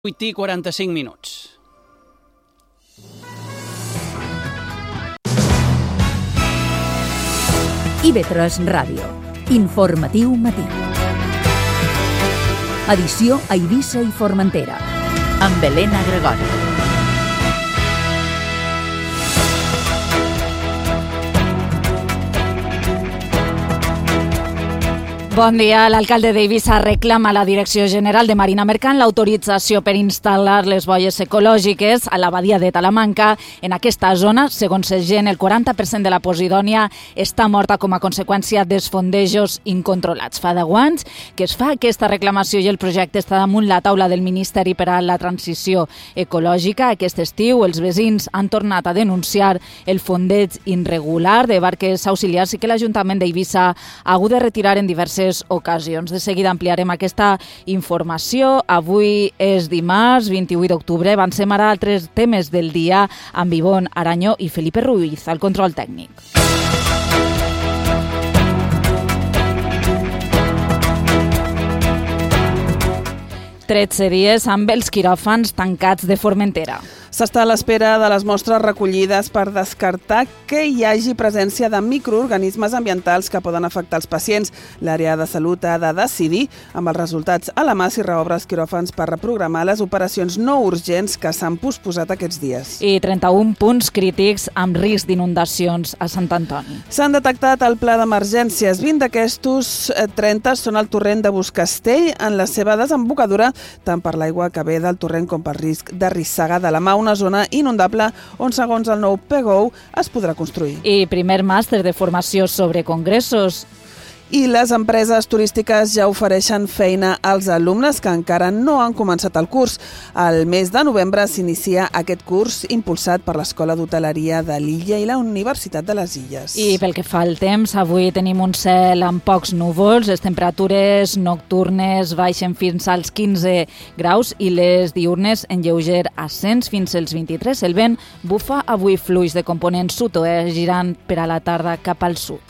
8:45. IB3 Ràdio. Informatiu matí. Edició a Eivissa i Formentera. Amb Helena Gregori. Bon dia. L'alcalde d'Eivissa reclama a la Direcció General de Marina Mercant l'autorització per instal·lar les boies ecològiques a la badia de Talamanca. En aquesta zona, segons el GEN, el 40% de la Posidònia està morta com a conseqüència dels fondejos incontrolats. Fa 10 anys que es fa aquesta reclamació i el projecte està damunt la taula del Ministeri per a la Transició Ecològica. Aquest estiu, els veïns han tornat a denunciar el fondeig irregular de barques auxiliars i que l'Ajuntament d'Eivissa ha hagut de retirar en diverses ocasions. De seguida ampliarem aquesta informació. Avui és dimarts, 28 d'octubre. Avancem ara altres temes del dia amb Ivonne Arañó i Felipe Ruiz, al control tècnic. Tretze dies amb els quiròfans tancats de Formentera. S'està a l'espera de les mostres recollides per descartar que hi hagi presència de microorganismes ambientals que poden afectar els pacients. L'àrea de salut ha de decidir, amb els resultats a la mà, si reobre els quiròfans per reprogramar les operacions no urgents que s'han posposat aquests dies. I 31 punts crítics amb risc d'inundacions a Sant Antoni. S'han detectat al pla d'emergències. 20 d'aquestos 30 són al torrent de Buscastell en la seva desembocadura, tant per l'aigua que ve del torrent com per risc de rissaga de la mà, una zona inundable on, segons el nou PGOU, es podrà construir. I primer màster de formació sobre congressos. I les empreses turístiques ja ofereixen feina als alumnes que encara no han començat el curs. Al mes de novembre s'inicia aquest curs impulsat per l'Escola d'Hoteleria de l'Illa i la Universitat de les Illes. I pel que fa al temps, avui tenim un cel amb pocs núvols, les temperatures nocturnes baixen fins als 15 graus i les diurnes en lleuger ascens fins als 23. El vent bufa avui fluix de component sud-oest, girant per a la tarda cap al sud.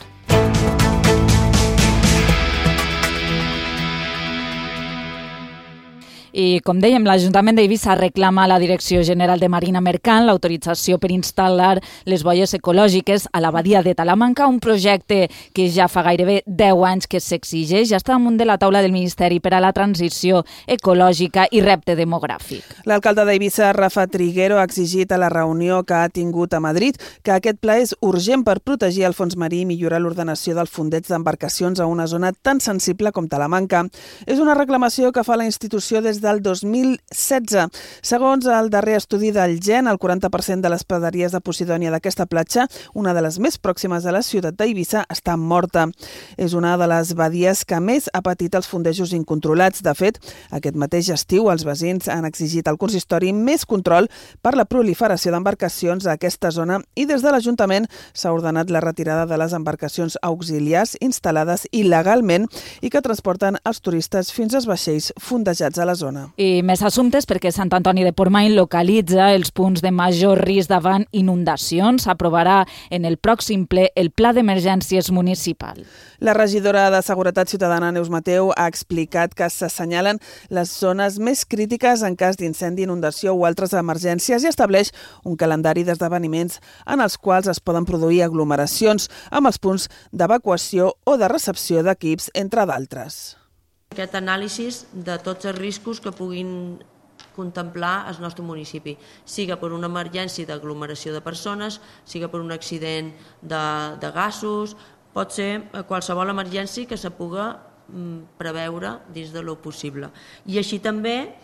I, com dèiem, l'Ajuntament d'Eivissa reclama a la Direcció General de Marina Mercant l'autorització per instal·lar les boies ecològiques a la badia de Talamanca, un projecte que ja fa gairebé 10 anys que s'exigeix, ja està damunt de la taula del Ministeri per a la Transició Ecològica i Repte Demogràfic. L'alcalde d'Eivissa, Rafa Triguero, ha exigit a la reunió que ha tingut a Madrid que aquest pla és urgent per protegir el fons marí i millorar l'ordenació del fondeig d'embarcacions a una zona tan sensible com Talamanca. És una reclamació que fa la institució des del 2016. Segons el darrer estudi del GEN, el 40% de les praderies de Posidònia d'aquesta platja, una de les més pròximes a la ciutat d'Eivissa, està morta. És una de les badies que més ha patit els fondejos incontrolats. De fet, aquest mateix estiu els veïns han exigit al consistori més control per la proliferació d'embarcacions a aquesta zona i des de l'Ajuntament s'ha ordenat la retirada de les embarcacions auxiliars instal·lades il·legalment i que transporten els turistes fins als vaixells fondejats a la zona. I més assumptes perquè Sant Antoni de Portmany localitza els punts de major risc davant inundacions. S'aprovarà en el pròxim ple el Pla d'Emergències Municipal. La regidora de Seguretat Ciutadana, Neus Mateu, ha explicat que s'assenyalen les zones més crítiques en cas d'incendi, inundació o altres emergències i estableix un calendari d'esdeveniments en els quals es poden produir aglomeracions amb els punts d'evacuació o de recepció d'equips, entre d'altres. Aquest anàlisi de tots els riscos que puguin contemplar el nostre municipi, siga per una emergència d'aglomeració de persones, siga per un accident de gasos, pot ser qualsevol emergència que se puga preveure dins de lo possible. I així també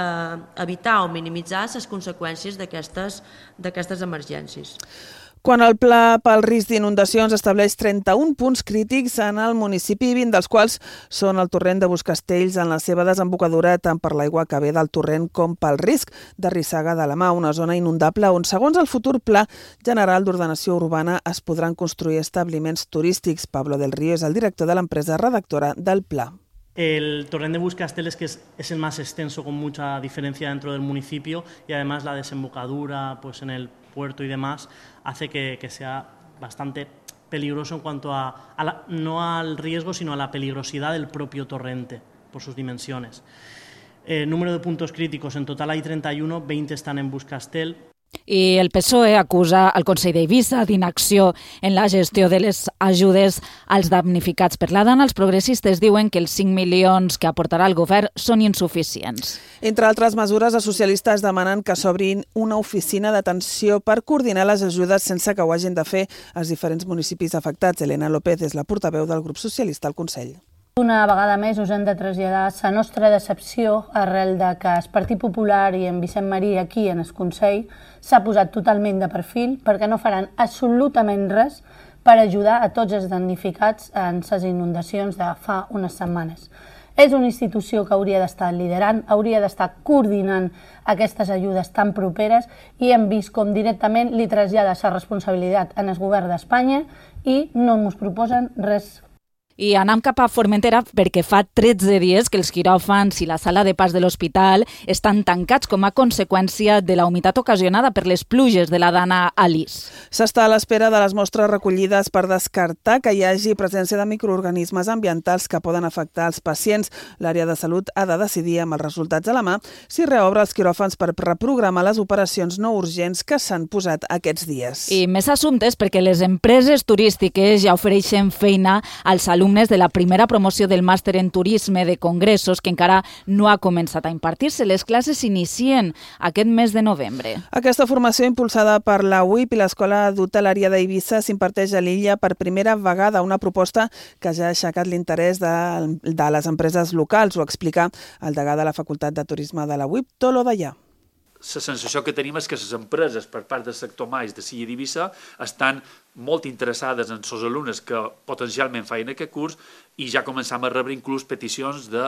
evitar o minimitzar les conseqüències d'aquestes emergències. Quan el pla pel risc d'inundacions estableix 31 punts crítics en el municipi, 20 dels quals són el torrent de Buscastells en la seva desembocadura tant per l'aigua que ve del torrent com pel risc de rissaga de la mà, una zona inundable on, segons el futur Pla General d'Ordenació Urbana, es podran construir establiments turístics. Pablo del Río és el director de l'empresa redactora del Pla. El torrent de Buscasteles, que es el más extenso con mucha diferencia dentro del municipio, y además la desembocadura pues en el puerto y demás hace que sea bastante peligroso en cuanto no al riesgo, sino a la peligrosidad del propio torrente por sus dimensiones. Número de puntos críticos, en total hay 31, 20 están en Buscastel. I el PSOE acusa el Consell d'Eivissa d'inacció en la gestió de les ajudes als damnificats per la dana. Els progressistes diuen que els 5 milions que aportarà el govern són insuficients. Entre altres mesures, els socialistes demanen que s'obrin una oficina d'atenció per coordinar les ajudes sense que ho hagin de fer els diferents municipis afectats. Elena López és la portaveu del grup socialista al Consell. Una vegada més us hem de traslladar la nostra decepció arrel de que el Partit Popular i en Vicent Marí aquí en el Consell s'ha posat totalment de perfil perquè no faran absolutament res per ajudar a tots els damnificats en les inundacions de fa unes setmanes. És una institució que hauria d'estar liderant, hauria d'estar coordinant aquestes ajudes tan properes i hem vist com directament li trasllada la responsabilitat en el govern d'Espanya i no ens proposen res. I anem cap a Formentera perquè fa 13 dies que els quiròfans i la sala de pas de l'hospital estan tancats com a conseqüència de la humitat ocasionada per les pluges de la dana Alice. S'està a l'espera de les mostres recollides per descartar que hi hagi presència de microorganismes ambientals que poden afectar els pacients. L'àrea de salut ha de decidir amb els resultats a la mà si reobre els quiròfans per reprogramar les operacions no urgents que s'han posat aquests dies. I més assumptes perquè les empreses turístiques ja ofereixen feina als alumnes de la primera promoció del màster en turisme de congressos que encara no ha començat a impartir-se. Les classes s'inicien aquest mes de novembre. Aquesta formació impulsada per la UIP i l'Escola d'Hotelleria d'Eivissa s'imparteix a l'illa per primera vegada, una proposta que ja ha aixecat l'interès de les empreses locals. Ho explica el degà de la Facultat de Turisme de la UIP, Tolo Dallà. La sensació que tenim és que les empreses per part del sector mais de l'illa d'Eivissa estan molt interessades en els alumnes que potencialment feien aquest curs i ja començam a rebre inclús peticions de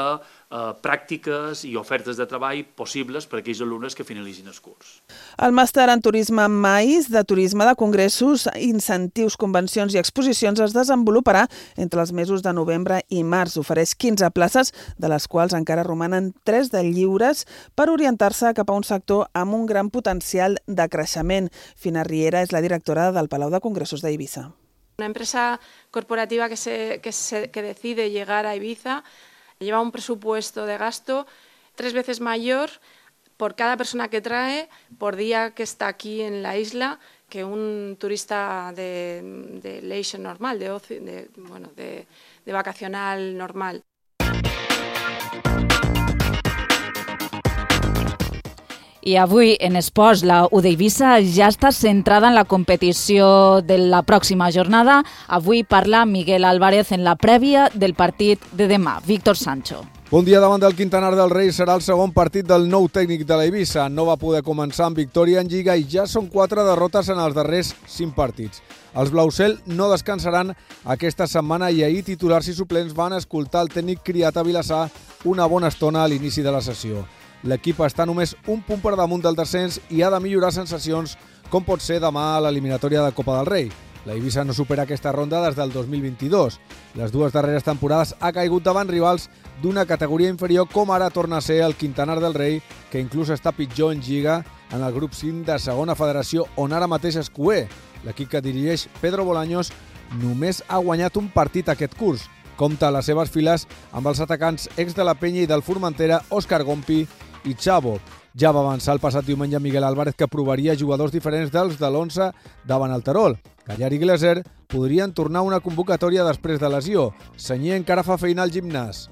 pràctiques i ofertes de treball possibles per a aquells alumnes que finalitzin el curs. El màster en turisme MAIS de turisme de congressos, incentius, convencions i exposicions es desenvoluparà entre els mesos de novembre i març. Ofereix 15 places, de les quals encara romanen 3 de lliures per orientar-se cap a un sector amb un gran potencial de creixement. Fina Riera és la directora del Palau de Congressos de Eivissa. Una empresa corporativa que decide llegar a Ibiza lleva un presupuesto de gasto 3 veces mayor por cada persona que trae por día que está aquí en la isla que un turista de leisure normal, de vacacional normal. I avui, en esports, la U d'Eivissa ja està centrada en la competició de la pròxima jornada. Avui parla Miguel Álvarez en la prèvia del partit de demà. Víctor Sancho. Bon dia davant del Quintanar del Rei serà el segon partit del nou tècnic de l'Eivissa. No va poder començar amb victòria en Lliga i ja són 4 derrotes en els darrers 5 partits. Els Blausel no descansaran aquesta setmana i ahir titulars i suplents van escoltar el tècnic criat a Vilassar una bona estona a l'inici de la sessió. L'equip està només un punt per damunt del descens i ha de millorar sensacions com pot ser demà a l'eliminatòria de Copa del Rei. L'Eivissa no supera aquesta ronda des del 2022. Les 2 darreres temporades ha caigut davant rivals d'una categoria inferior com ara torna a ser el Quintanar del Rei, que inclús està pitjor en Lliga en el grup 5 de segona federació on ara mateix és cuer. L'equip que dirigeix Pedro Bolaños només ha guanyat un partit aquest curs. Compta a les seves files amb els atacants ex de la Penya i del Formentera, Òscar Gompi i Chavo. Ja va avançar el passat diumenge Miguel Álvarez que provaria jugadors diferents dels de l'11 davant el Terol. Callar i Glaser podrien tornar a una convocatòria després de lesió. Senyer encara fa feina al gimnàs.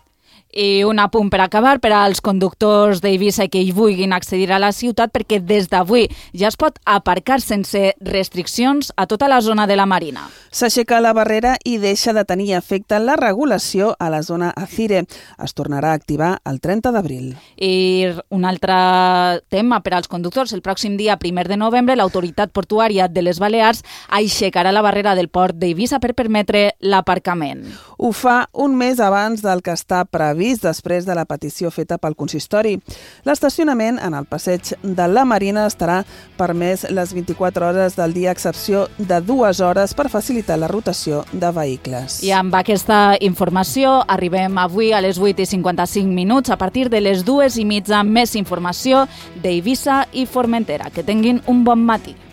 I un apunt per acabar per als conductors d'Eivissa que hi vulguin accedir a la ciutat perquè des d'avui ja es pot aparcar sense restriccions a tota la zona de la Marina. S'aixeca la barrera i deixa de tenir efecte la regulació a la zona Acire. Es tornarà a activar el 30 d'abril. I un altre tema per als conductors. El pròxim dia 1 de novembre l'autoritat portuària de les Balears aixecarà la barrera del port d'Eivissa per permetre l'aparcament. Ho fa un mes abans del que està previst després de la petició feta pel consistori. L'estacionament en el passeig de la Marina estarà permès les 24 hores del dia, a excepció de 2 hores per facilitar la rotació de vehicles. I amb aquesta informació arribem avui a les 8:55. A partir de les 2:30 més informació d'Eivissa i Formentera. Que tinguin un bon matí.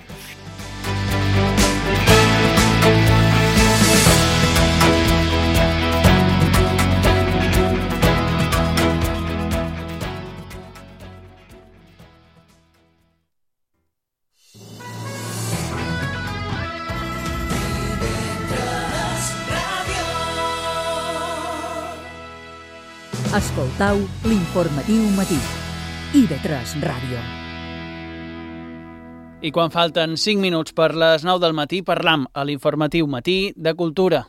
Escoltau l'informatiu matí. IB3 Ràdio. I quan falten 5 minuts per les 9 del matí, parlam a l'informatiu matí de cultura.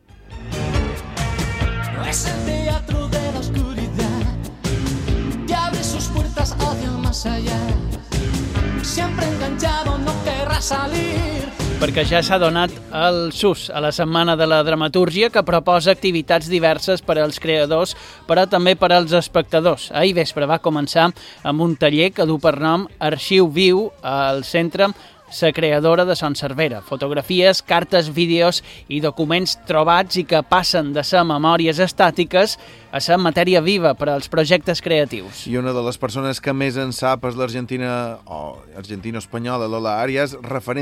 No es el teatro de la oscuridad que abre sus puertas hacia el más allá. Siempre enganchado, no querrá salir. Perquè ja s'ha donat el SUS a la Setmana de la Dramatúrgia, que proposa activitats diverses per als creadors, però també per als espectadors. Ahir vespre va començar amb un taller que du per nom Arxiu Viu al centre Sa Creadora de Son Cervera. Fotografies, cartes, vídeos i documents trobats i que passen de ser memòries estàtiques a ser matèria viva per als projectes creatius. I una de les persones que més en sap és l'argentina o argentino-espanyola Lola Arias, referent